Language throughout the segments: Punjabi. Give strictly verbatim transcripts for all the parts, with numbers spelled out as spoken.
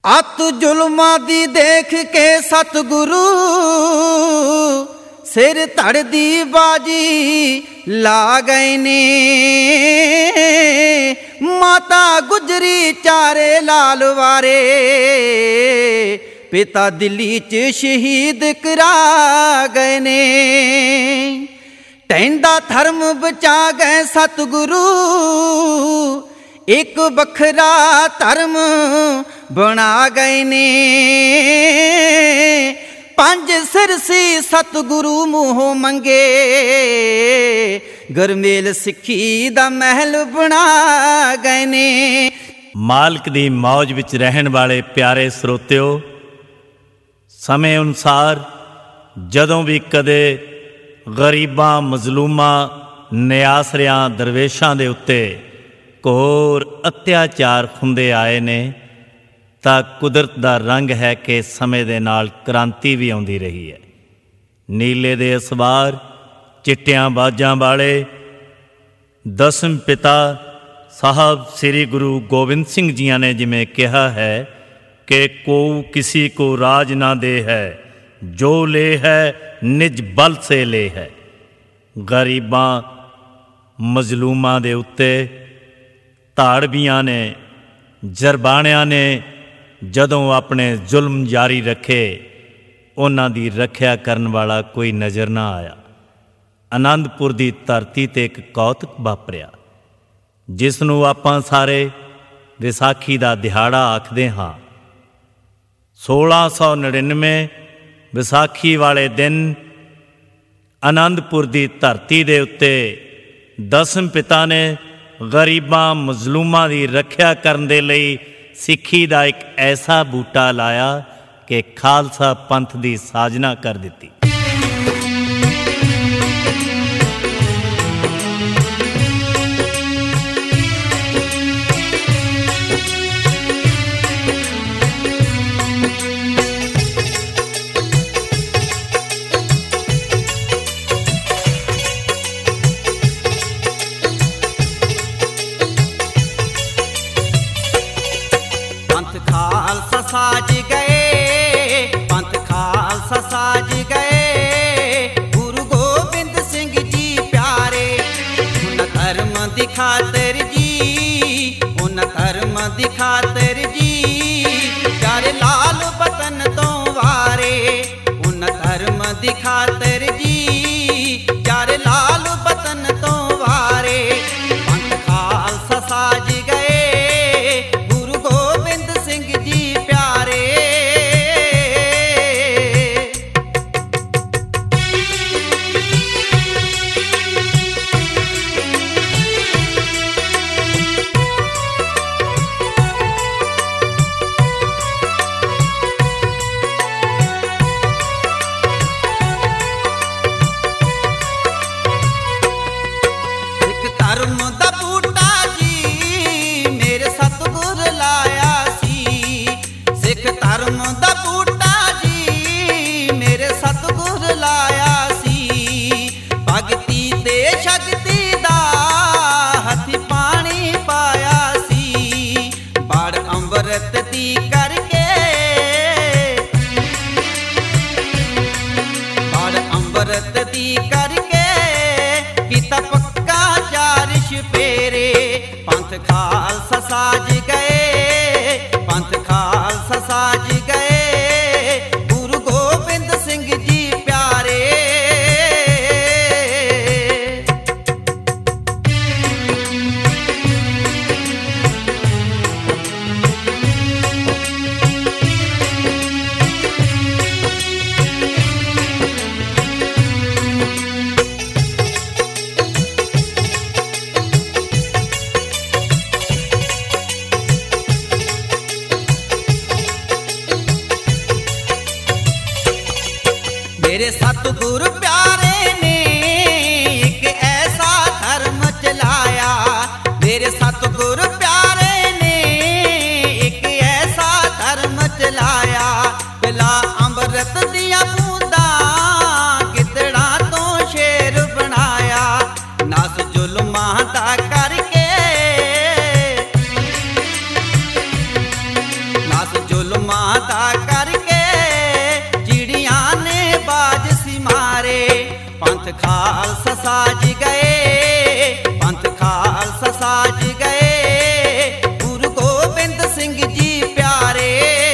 ਅੱਤ ਜ਼ੁਲਮਾਂ ਦੀ ਦੇਖ ਕੇ ਸਤਿਗੁਰੂ ਸਿਰ ਧੜ ਦੀ ਬਾਜੀ ਲਾ ਗਏ ਨੇ। ਮਾਤਾ ਗੁਜਰੀ ਚਾਰੇ ਲਾਲ ਵਾਰੇ ਪਿਤਾ ਦਿੱਲੀ 'ਚ ਸ਼ਹੀਦ ਕਰਾ ਗਏ ਨੇ। ਟਹਿੰਦਾ ਧਰਮ ਬਚਾ ਗਏ ਸਤਿਗੁਰੂ ਇੱਕ ਵੱਖਰਾ ਧਰਮ ਬਣਾ ਗਏ ਨੇ। ਪੰਜ ਸਿਰ ਸੀ ਸਤਿਗੁਰੂ ਮੂੰਹੋਂ ਮੰਗੇ ਗੁਰਮੇਲ ਸਿੱਖੀ ਦਾ ਮਹਿਲ ਬਣਾ ਗਏ ਨੇ। ਮਾਲਕ ਦੀ ਮੌਜ ਵਿੱਚ ਰਹਿਣ ਵਾਲੇ ਪਿਆਰੇ ਸਰੋਤਿਓ, ਸਮੇਂ ਅਨੁਸਾਰ ਜਦੋਂ ਵੀ ਕਦੇ ਗਰੀਬਾਂ, ਮਜ਼ਲੂਮਾਂ, ਨਿਆਸਰਿਆਂ, ਦਰਵੇਸ਼ਾਂ ਦੇ ਉੱਤੇ ਘੋਰ ਅਤਿਆਚਾਰ ਹੁੰਦੇ ਆਏ ਨੇ ਤਾਂ ਕੁਦਰਤ ਦਾ ਰੰਗ ਹੈ ਕਿ ਸਮੇਂ ਦੇ ਨਾਲ ਕ੍ਰਾਂਤੀ ਵੀ ਆਉਂਦੀ ਰਹੀ ਹੈ। ਨੀਲੇ ਦੇ ਅਸਵਾਰ, ਚਿੱਟਿਆਂ ਬਾਜਾਂ ਵਾਲੇ ਦਸਮ ਪਿਤਾ ਸਾਹਿਬ ਸ੍ਰੀ ਗੁਰੂ ਗੋਬਿੰਦ ਸਿੰਘ ਜੀਆਂ ਨੇ ਜਿਵੇਂ ਕਿਹਾ ਹੈ ਕਿ ਕੋਊ ਕਿਸੀ ਕੋ ਰਾਜ ਨਾ ਦੇ ਹੈ, ਜੋ ਲੈ ਹੈ ਨਿਜ ਬਲ ਸੇ ਲੈ ਹੈ। ਗਰੀਬਾਂ, ਮਜ਼ਲੂਮਾਂ ਦੇ ਉੱਤੇ ਧਾੜਵੀਆਂ ਨੇ, ਜਰਬਾਣਿਆਂ ਨੇ ਜਦੋਂ ਆਪਣੇ ਜ਼ੁਲਮ ਜਾਰੀ ਰੱਖੇ, ਉਹਨਾਂ ਦੀ ਰੱਖਿਆ ਕਰਨ ਵਾਲਾ ਕੋਈ ਨਜ਼ਰ ਨਾ ਆਇਆ। ਅਨੰਦਪੁਰ ਦੀ ਧਰਤੀ 'ਤੇ ਇੱਕ ਕੌਤਕ ਵਾਪਰਿਆ ਜਿਸ ਨੂੰ ਆਪਾਂ ਸਾਰੇ ਵਿਸਾਖੀ ਦਾ ਦਿਹਾੜਾ ਆਖਦੇ ਹਾਂ। ਸੋਲਾਂ ਸੌ ਨੜਿਨਵੇਂ ਵਿਸਾਖੀ ਵਾਲੇ ਦਿਨ ਅਨੰਦਪੁਰ ਦੀ ਧਰਤੀ ਦੇ ਉੱਤੇ ਦਸਮ ਪਿਤਾ ਨੇ ਗਰੀਬਾਂ, ਮਜ਼ਲੂਮਾਂ ਦੀ ਰੱਖਿਆ ਕਰਨ ਦੇ ਲਈ ਸਿੱਖੀ ਦਾ ਇੱਕ ਐਸਾ ਬੂਟਾ ਲਾਇਆ ਕਿ ਖਾਲਸਾ ਪੰਥ ਦੀ ਸਾਜਨਾ ਕਰ ਦਿੱਤੀ। ਖਾਲਸਾ ਸਾਜ ਗਏ, ਪੰਥ ਖਾਲਸਾ ਸਾਜ ਗਏ, ਗੁਰੂ ਗੋਬਿੰਦ ਸਿੰਘ ਜੀ ਪਿਆਰੇ। ਉਹਨਾਂ ਧਰਮ ਦੀ ਖਾਤਰ ਜੀ, ਉਹਨਾਂ ਧਰਮ ਦੀ ਖਾਤਰ ਜੀ, ਚਾਰੇ ਲਾਲ ਵਤਨ ਤੋਂ ਵਾਰੇ। ਉਹਨਾਂ ਧਰਮ ਦੀ ਖਾਤਰ ਜੀ, ਚਾਰੇ ਲਾਲ ਵਤਨ ਤੋਂ ਵਾਰੇ। ਪੰਥ ਖਾਲਸਾ ਸਾਜ ਗਏ, ਧਰਮ ਦਾ ਬੂਟਾ ਜੀ ਮੇਰੇ ਸਤਿਗੁਰ ਲਾਇਆ ਸੀ। ਸਿੱਖ ਧਰਮ ਦਾ ਬੂਟਾ ਜੀ ਮੇਰੇ ਸਤਿਗੁਰ ਲਾਇਆ ਸੀ। ਭਗਤੀ ਤੇ ਸ਼ਕਤੀ ਦਾ ਹੱਥ ਪਾਣੀ ਪਾਇਆ ਸੀ। ਬੜ ਅੰਮ੍ਰਿਤ ਦੀ ਕਰਕੇ, ਬੜ ਅੰਮ੍ਰਿਤ ਦੀ ਕਰਕੇ ਕੀਤਾ ਫੇਰੇ। ਪੰਥ ਖਾਲਸਾ ਸਾਜ ਗਏ, ਪੰਥ ਖਾਲਸਾ ਸਾਜ ਗਏ, ਗੁਰੂ ਗੋਬਿੰਦ ਸਿੰਘ ਜੀ ਪਿਆਰੇ। ਮੇਰੇ ਸਤਿਗੁਰ ਪਿਆਰੇ ਨੇ ਇੱਕ ਐਸਾ ਧਰਮ ਚਲਾਇਆ। ਮੇਰੇ ਸਤਿਗੁਰ ਪਿਆਰੇ ਨੇ ਇੱਕ ਐਸਾ ਧਰਮ ਚਲਾਇਆ। ਪਿਲਾ ਅੰਮ੍ਰਿਤ ਦੀਆਂ ਬੂੰਦਾਂ ਗਿੱਦੜਾਂ ਤੋਂ ਸ਼ੇਰ ਬਣਾਇਆ। ਨਸ ਜ਼ੁਲਮਾਂ ਦਾ ਕਰਕੇ, ਨਸ ਜ਼ੁਲਮਾਂ जुल्मां दा करके चिड़ियां ने बाज सी मारे। पंथ खालसा साज गए, पंथ खालसा साज गए, गुरु गोबिंद सिंह जी प्यारे।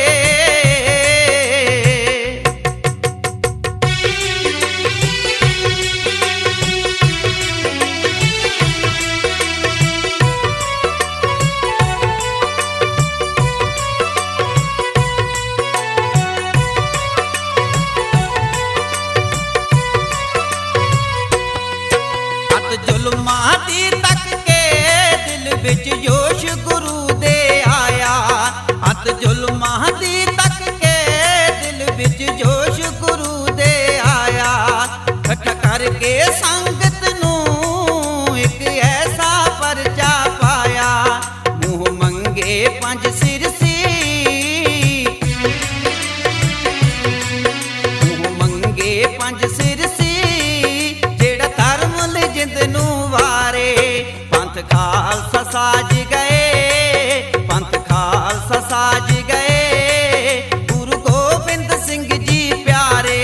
जुल्मां दी तक के दिल विच जोश गुरु दे आया। हथ जुल्मां दी तक के दिल विच जोश गुरु दे आया। इकट्ठा करके संगत नूं एक ऐसा परचा पाया। मुँह मंगे पंज सिर सी, मुँह मंगे पंज सिर सी, खालसा साज गए, पंथ खालसा साज गए, गुरु गोबिंद सिंह जी प्यारे।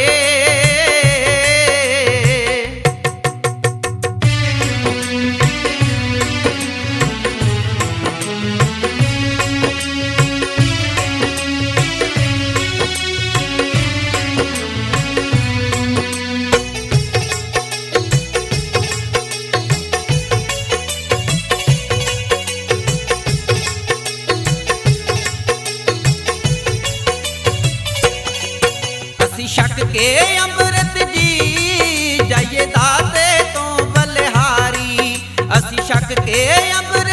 छक के अमृत जी जाइए दाते तो बलिहारी। असी छक के अमृत